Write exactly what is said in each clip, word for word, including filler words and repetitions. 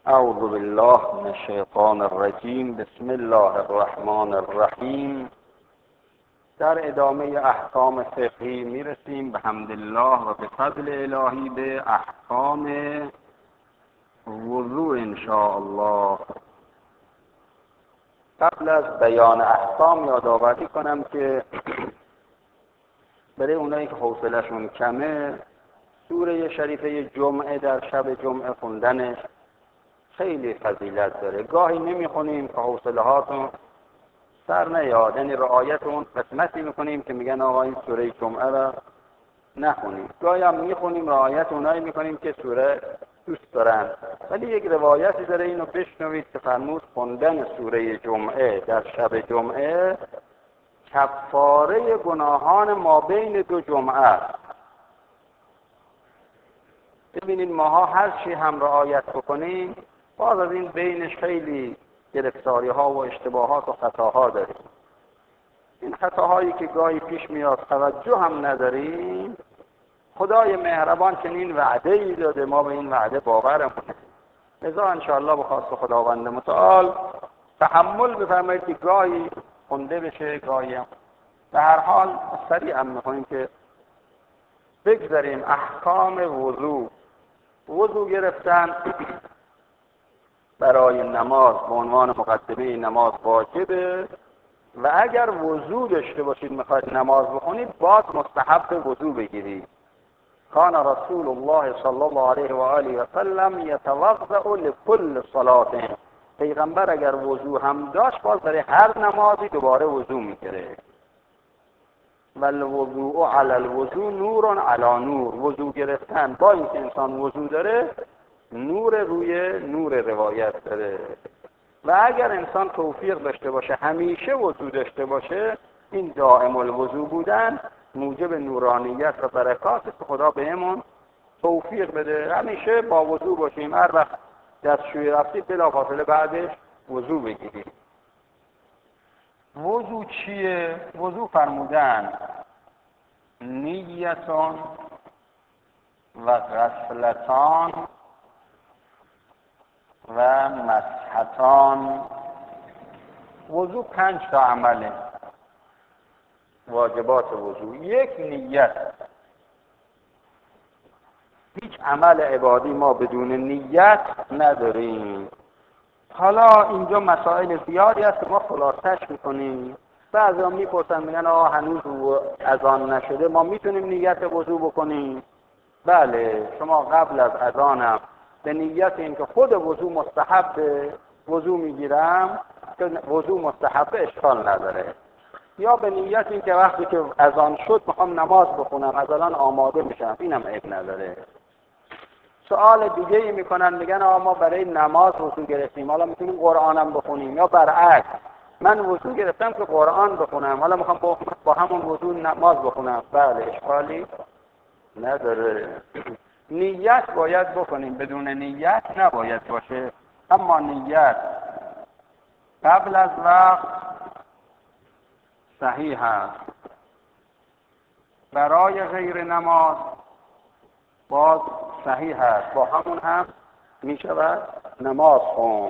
اعوذ بالله من الشیطان الرجیم. بسم الله الرحمن الرحیم. در ادامه احکام فقهی میرسیم به حمدالله و به فضل الهی به احکام وضوء انشاءالله. قبل از بیان احکام یادآوری کنم که برای اونایی که حوصله‌شون کمه، سوره شریفه جمعه در شب جمعه خوندنش خیلی فضیلت داره. گاهی نمیخونیم که حوصله هاتون سر نیاد، یعنی رعایت اون قسمتی میکنیم که میگن آقا این سوره جمعه را نخونیم. گاهی هم میخونیم رعایت اونایی میکنیم که سوره دوست دارن. ولی یک روایتی داره، اینو بشنوید که فرمود خوندن سوره جمعه در شب جمعه کفاره گناهان ما بین دو جمعه. ببینید ماها هر چی هم رعایت بکنیم، باز از این بینش خیلی گرفتاری ها و اشتباهات و خطاها داریم. این خطاهایی که گاهی پیش میاد توجه هم نداریم، خدای مهربان چنین وعده ای داده، ما به این وعده باورمونه. لذا انشاءالله به خواست خداوند متعال تحمل بفرمایید که گاهی خونده بشه، گاهی هم. به هر حال سریعا میخوایم که بگذاریم احکام وضوء. وضوء گرفتن برای نماز به عنوان مقدمه نماز واجبه و اگر وضوء داشته باشید میخواید نماز بخونید، باز مستحب وضوء بگیرید. کان رسول الله صلی الله علیه و آله و سلم یتوضأ لكل صلاة. پیغمبر اگر وضوء هم داشت، باز برای هر نمازی دوباره وضوء میگیره. والوضوء علی الوضوء نور علی نور. وضوء گرفتن با اینکه انسان وضوء داره، نور روی نور روایت داره. و اگر انسان توفیق داشته باشه همیشه وضوء داشته باشه، این دائم الوضوء بودن موجب نورانیت و برکات که خدا بهمون توفیق بده. همیشه با وضوء باشیم، هر وقت دستشویی رفتید بلافاصله بعدش وضوء بگیرید. وضوء چیه؟ وضوء فرمودن نیتان و غسلتان و مسحتان. وضوء پنج تا عمله، واجبات وضوء. یک، نیت. هیچ عمل عبادی ما بدون نیت نداریم. حالا اینجا مسائل زیادی هست که ما خلاصش میکنیم. بعضیا میپرسن میگن آقا هنوز اذان نشده، ما میتونیم نیت وضوء بکنیم؟ بله، شما قبل از اذانم به نیت این که خود وضوء مستحب وضوء میگیرم که وضوء مستحب اشکال نداره، یا به نیت این که وقتی که اذان شد میخوام نماز بخونم، از الان آماده میشم، اینم عیب نداره. سوال دیگه ای میکنن میگن آقا ما برای نماز وضوء گرفتیم، حالا میتونیم قرآنم بخونیم، یا برعکس من وضوء گرفتم که قرآن بخونم، حالا میخوام با, با همون وضوء نماز بخونم. بله، اشکالی نداره. نیت باید بکنیم، بدون نیت نباید باشه. اما نیت قبل از وقت صحیح است. برای غیر نماز باز صحیح است، با همون هم می شود نماز خون.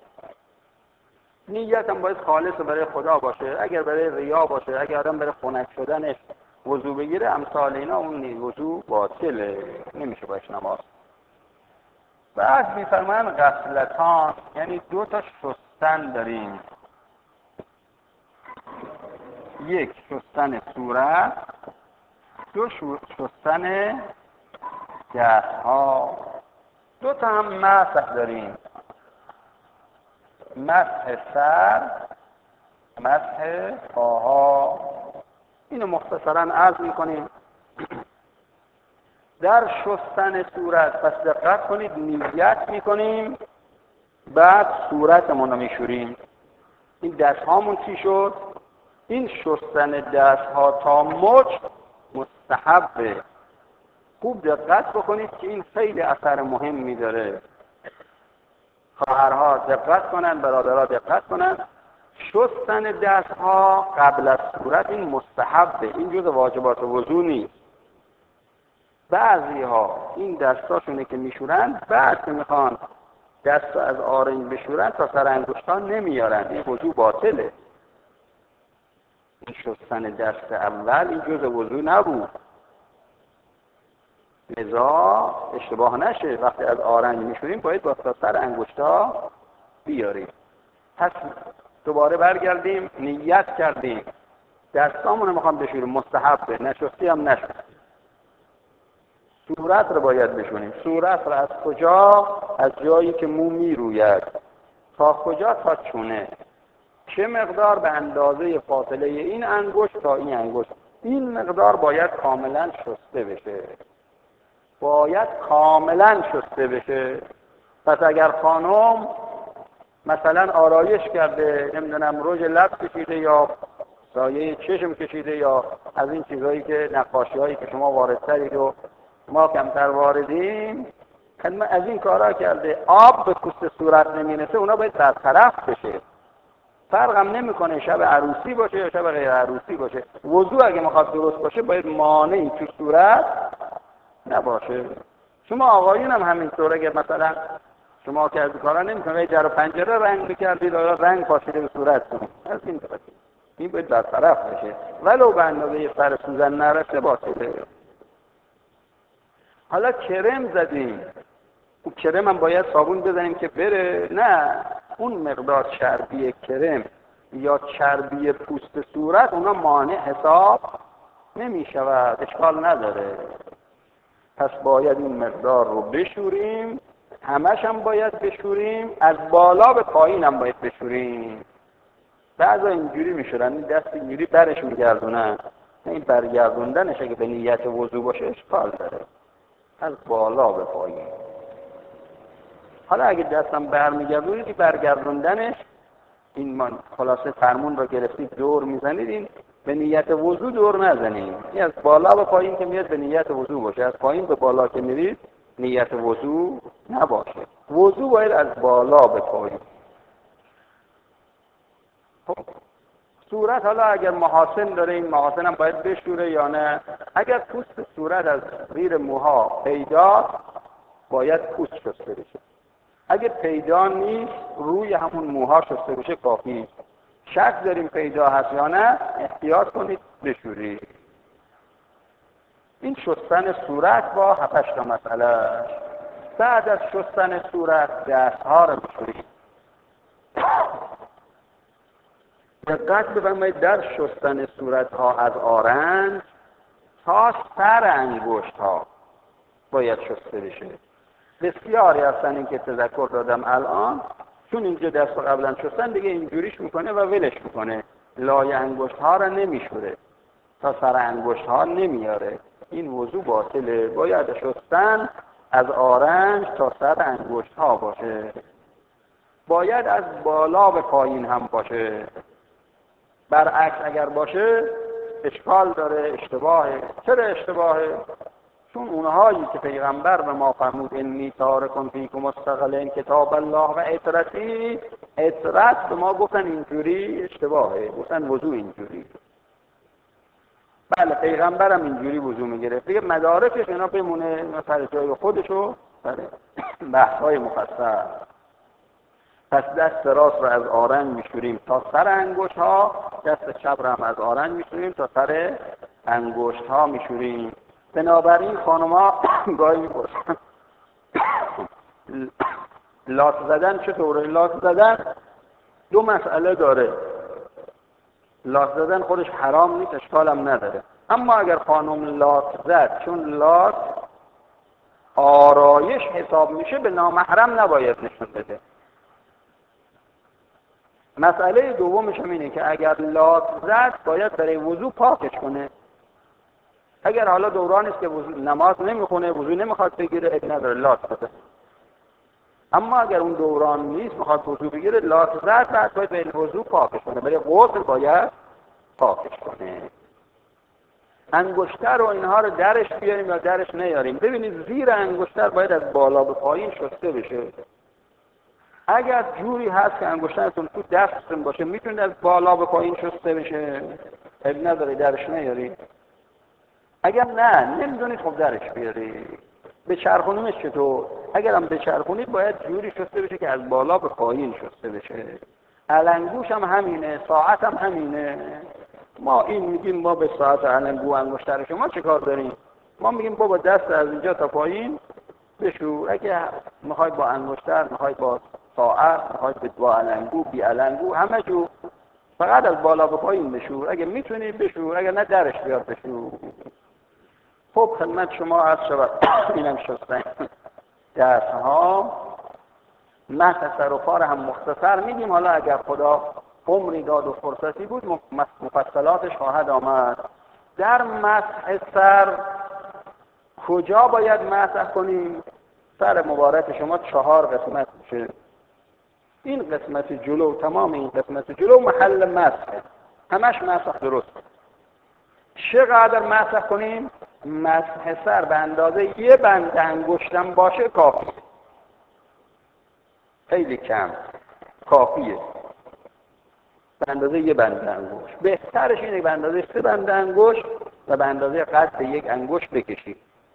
نیت هم باید خالص برای خدا باشه. اگر برای ریا باشه، اگر آدم برای خنک شدنش وضو بگیره، امثال اینا، اون وضو باطله، نمیشه باش نماز. بعد میفرمان غسلتان، یعنی دو تا شستن داریم. یک شستن صورت، دو شستن دست ها. دو تا هم مسح داریم، مسح سر، مسح پاها. اینو مختصرا عرض میکنیم. در شستن صورت پس دقت کنید، نیت میکنیم، بعد صورتمون رو میشوریم. این دست هامون چی شد؟ این شستن دست ها تا مچ مستحبه. خوب دقت بکنید که این خیلی اثر مهمی داره. خواهرها دقت کنن، برادرها دقت کنن. شستن دست ها قبل از صورت این مستحبه، این جز واجبات وضو نیست. بعضی ها این دستاشونه که میشورن، بعد که میخوان دست از آرنج بشورن تا سر انگشتان نمیارن، این وضو باطله. این شستن دست اول این جزء وضو نبود، لذا اشتباه نشه وقتی از آرنج میشوریم باید با سر انگشتا بیاریم. پس دوباره برگردیم، نیت کردیم دستامون رو میخوام بشوریم، مستحبه، نشستی هم نشستی. صورت رو باید بشونیم. صورت رو از کجا؟ از جایی که مو میروید تا کجا؟ تا چونه. چه مقدار؟ به اندازه فاصله این انگشت تا این انگشت. این مقدار باید کاملا شسته بشه، باید کاملا شسته بشه. پس اگر خانم مثلا آرایش کرده، نمیدونم رژ لب کشیده یا سایه چشم کشیده یا از این چیزایی که نقاشی هایی که شما واردترید و ما کمتر واردیم، از این کارا کرده، آب به پوست صورت نمیرسه، اونا باید برطرف بشه. فرقم نمیکنه شب عروسی باشه یا شب غیر عروسی باشه. وضو اگه میخواد درست باشه باید مانعی تو صورت نباشه. شما آقایون هم همینطوره که مثلا شما که از کارا نمیکنه در پنجره رنگ میکردید یا رنگ پاشیده به صورتتون، از این طرف این باید برطرف بشه، ولو به اندازه سر سوزن نرسه باشه. حالا کرم زدیم، اون کرم هم باید صابون بزنیم که بره؟ نه، اون مقدار چربی کرم یا چربی پوست صورت اونا مانع حساب نمی شود، اشکال نداره. پس باید این مقدار رو بشوریم، همش هم باید بشوریم، از بالا به پایین هم باید بشوریم. بعضا اینجوری میشورن، این دست اینجوری برش میگردونن، این برگردوندنش اگه به نیت وضو باشه اشکال داره، از بالا به پایین. حالا اگه دستم برمیگردونید، برگردوندنش این من خلاصه فرمون رو گرفتید دور میزنید، این به نیت وضو دور نزنید. این از بالا به پایین که میاد به نیت وضو باشه، از پایین به بالا که میرید نیت وضو نباشه. وضو باید از بالا به پایین. خب صورت حالا اگر محاسن داره، این محاسن هم باید بشوره یا نه؟ اگر پوست صورت از زیر موها پیدا، باید پوست شسته بشه. اگه پیدا نیست، روی همون موها شسته بشه کافی. شک داریم پیدا هست یا نه، احتیاط کنید بشورید. این شستن صورت با هفتش تا مسئله. بعد از شستن صورت دستها رو بشورید. دقت بفرمایید در شستن صورت ها از آرنج تا سر انگشت ها باید شسته بشه. بسیاری هستن این که تذکر دادم الان، چون اینجا دست قبلا شستن دیگه اینجوریش میکنه و ولش میکنه، لای انگشت ها را نمیشوره، تا سر انگشت ها نمیاره. این وضو باطله. باید شستن از آرنج تا سر انگشت ها باشه، باید از بالا به پایین هم باشه. برعکس اگر باشه اشکال داره، اشتباهه. چرا اشتباهه؟ چون اونهایی که پیغمبر به ما فرمود انی تارکم فیکم مستقلین کتاب الله و عطرتی، عطرت به ما گفتن اینجوری اشتباهه، گفتن وضو اینجوری. بله پیغمبرم اینجوری وضو میگرفت دیگه، مدارکش اینا بمونه، اینا سر جای خودشو، بله بحث‌های مفصل. پس دست راست رو از آرنج میشوریم تا سر انگشت ها، دست چپ رو هم از آرنج میشوریم تا سر انگشت ها میشوریم. بنابراین خانم ها گاهی میپرسن لاس زدن چطوره؟ لاس زدن دو مسئله داره. لاس زدن خودش حرام نیست، اشکال هم نداره. اما اگر خانم لاس زد، چون لاس آرایش حساب میشه، به نامحرم نباید نشون بده. مسئله دومش هم اینه که اگر لاس زد باید برای وضو پاکش کنه. اگر حالا دورانی است که نماز نمیخونه، وضو نمیخواد بگیره، اب نداره لاس بده. اما اگر اون دوران نیست، میخواد وضو بگیره، لاس زد، بعد باید برای وضو پاکش کنه، برای غسل باید پاکش کنه. انگشتر و اینها رو درش بیاریم یا درش نیاریم. ببینید زیر انگشتر باید از بالا به پایین شسته بشه. اگر جوری هست که انگشترتون تو دستتون باشه میتونید از بالا به پایین شسته بشه، اب نداره درش نیاری. اگر نه نمیدونید خب درش بیاری. بچرخونیمش چطور؟ اگرم بچرخونید باید جوری شسته بشه که از بالا به پایین شسته بشه. علنگوش هم همینه، ساعت هم همینه. ما این میگیم ما به ساعت علنگو انگشتر شما چه کار داریم؟ ما میگیم بابا دست از اینجا تا پایین بشو. اگه میخوای با انگشتر، میخوای با ساعت، میخوای با علنگو، بی علنگو، همه جو فقط از بالا به پایین بشو. اگه میتونی بشو، اگه نه درش بیاد بشو. خب خدمت شما عرض شود اینم شستن درس ها. مسح سر و پا هم مختصر میگیم، حالا اگر خدا عمری داد و فرصتی بود مفصلاتش خواهد آمد. در مسح سر کجا باید مسح کنیم؟ سر مبارک شما چهار قسمت میشه. این قسمت جلو، تمام این قسمت جلو محل مسح، همش مسح درست. چقدر مسح کنیم؟ مسح سر به اندازه یه بند انگشتم باشه کافیه. خیلی کم کافیه. به اندازه یه بند انگشت. بهترش اینه به اندازه سه بند انگشت و به اندازه قد یک انگشت بکشید.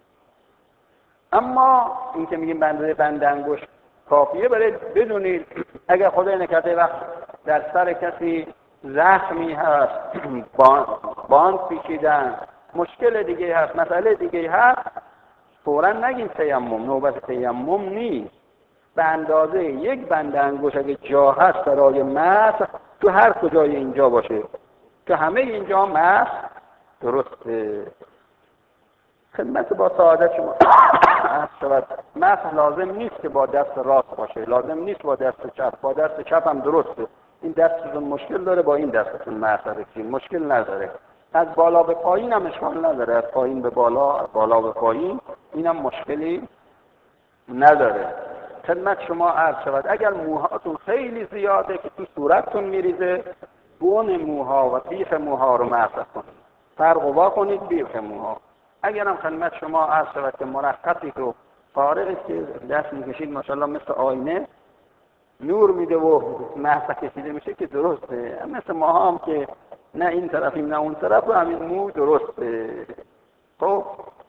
اما این که میگیم به اندازه بند انگشت کافیه، برای بدونید اگر خدای نکرده وقت در سر کسی زخمی هست، باند پیچیدن، مشکل دیگه هست، مسئله دیگه هست، فوراً نگیم تیمم، نوبت تیمم نیست. به اندازه یک بند انگشت اگه جا هست برای مسح، تو هر کجای اینجا باشه، تو همه اینجا مسح درسته. خدمت با سعادت شما مسح لازم نیست که با دست راست باشه، لازم نیست با دست چپ، با دست چپ هم درسته. این دستتون مشکل داره، با این دستتون مسح بکنید، مشکل نداره. از بالا به پایین هم اشکال نداره، از پایین به بالا، از بالا به پایین اینم مشکلی نداره. خدمت شما عرض شود اگر موهاتون خیلی زیاده که تو صورتتون میریزه، بون موها و بیخ موها رو مسح کنید، فرق و وا کنید بیخ موها. اگرم خدمت شما عرض شود که مرخصی تو فارغ که دست میکشید ماشاءالله مثل آینه نور میده و مسح کشیده میشه که درسته. مثل ما هم که نه این طرفیم نه اون طرف و همین مو درسته. خب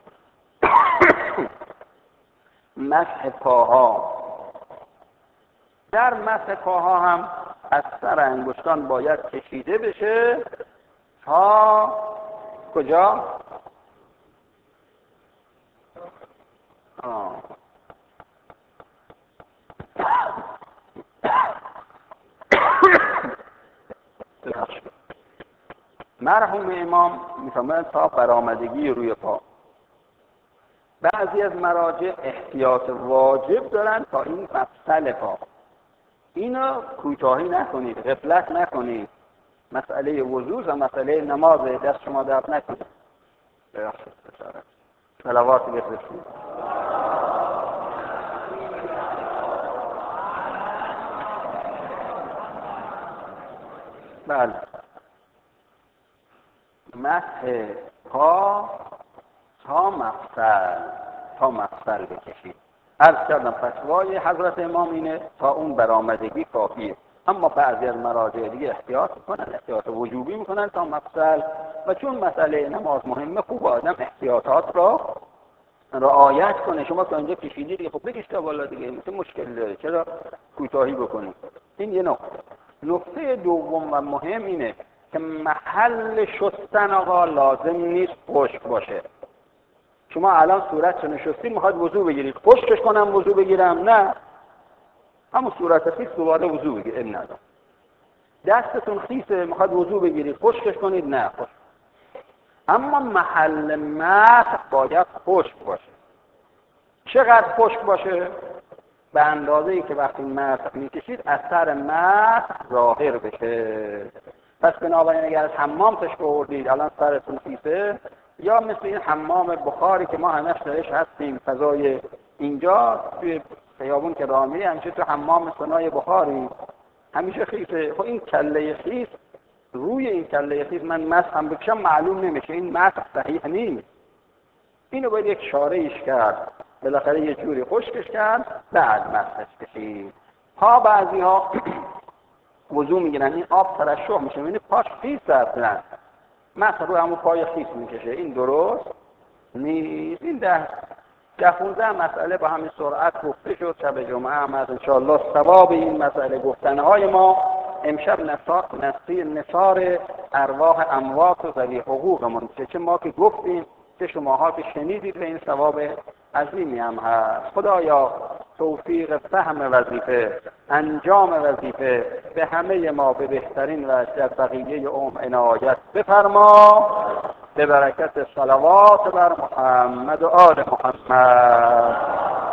مسح پاها. در مسح پاها هم از سر انگشتان باید کشیده بشه تا کجا؟ آه. مرحوم امام میفرمایند تا برآمدگی روی پا. بعضی از مراجع احتیاط واجب دارن تا این مفصل پا. اینو کوتاهی نکنید، غفلت نکنید. مسئله وضو و مسئله نماز دست شما درد نکنید. صلوات بفرستید. بله. مسح پا تا مفصل، تا مفصل بکشید. عرض کردم فتوای حضرت امام اینه تا اون برآمدگی کافیه. اما بعضی از مراجع دیگه احتیاط میکنن، احتیاط وجوبی میکنن تا مفصل. و چون مسئله نماز مهمه، خوب آدم احتیاطات را رعایت کنه. شما تا اینجا کشیدید دیگه، خب بکش تا بالا دیگه، مثل مشکل داره، چرا کوتاهی بکنید؟ این یه نکته. نکته دوم و مهم اینه که محل شستن آقا لازم نیست خشک باشه. شما الان صورتتون نشستید میخواد وضو بگیرید، خشکش کنم وضو بگیرم؟ نه، همون صورت خیس دوباره وضو بگیرید. این نداره. دستتون خیسه میخواد وضو بگیرید، خشکش کنید؟ نه، خشک. اما محل مسح باید خشک باشه. چقدر خشک باشه؟ به اندازه‌ای که وقتی مسح میکشید اثر مسح ظاهر بشه. پس بنابراین اگر از حمام تشک آوردید الان سرتون خیسه، یا مثل این حمام بخاری که ما همش درش هستیم، فضای اینجا توی خیابون که راه میری همیشه تو حمام صنایع بخاری همیشه خیسه. خب این کله خیس، روی این کله خیس من مسح هم بکشم معلوم نمیشه، این مسح صحیح نیست. اینو باید یک چاره ایش کرد، بالاخره یه جوری خشکش کرد بعد مسحش کشید. ها بعضی ها وضو میگیرن این آب ترشح میشه، یعنی پاش خیس اصلا، مسح رو همون پای خیس میکشه. این درست نیست. این ده ده پونزده مسئله با همین سرعت گفته شد. شب جمعه هم از انشاءالله ثواب این مسئله گفتنهای ما امشب نصیر نثار ارواح اموات و ذوی حقوقمون، چه ما که گفتیم چه شماها که شنیدید و این ثواب عظیمی هم هست. خدایا توفیق فهم وظیفه، انجام وظیفه به همه ما به بهترین و در بقیه عمر عنایت بفرما، به برکت صلوات بر محمد و آل محمد.